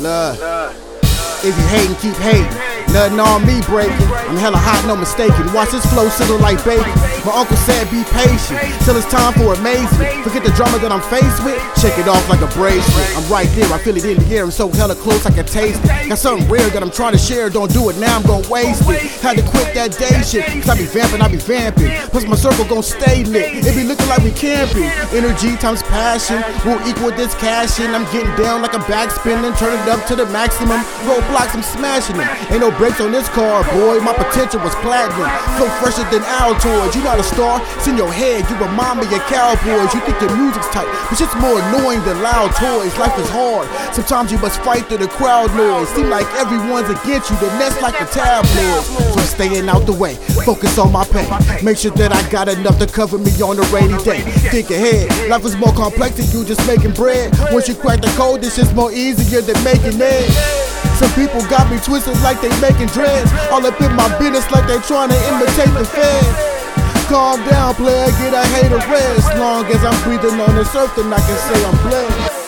Look, if you hating, keep hating. Nothing on me breaking. I'm hella hot, no mistaking. Watch this flow sizzle like bacon. My uncle said be patient till it's time for amazement. Forget the drama that I'm faced with. Shake it off like a bracelet. I'm right there, I feel it in the air. I'm so hella close I can taste it. Got something rare that I'm trying to share. Don't do it now, I'm gon' waste it. Had to quit that day shit, cause I be vamping. Plus my circle gon' stay lit. It be looking like we camping. Energy times passion will equal this cash in. I'm getting down like I'm backspinning. Turn it up to the maximum. Roadblocks, I'm smashing them. Ain't no brakes on this car, boy. My potential was platinum. Flow fresher than Altoids. You not a star, it's in your head. You remind me of cowboys. You think your music's tight, but shit's more annoying than loud toys. Life is hard. Sometimes you must fight through the crowd noise. Seem like everyone's against you. The nest like the tabloids. So I'm staying out the way. Focus on my pain. Make sure that I got enough to cover me on a rainy day. Think ahead. Life is more complex than you just making bread. Once you crack the code, this shit's more easier than making eggs. Some people got me twisted like they making dreads. All up in my business like they trying to imitate the feds. Calm down, player, get a hater rest. Long as I'm breathing on this earth, then I can say I'm blessed.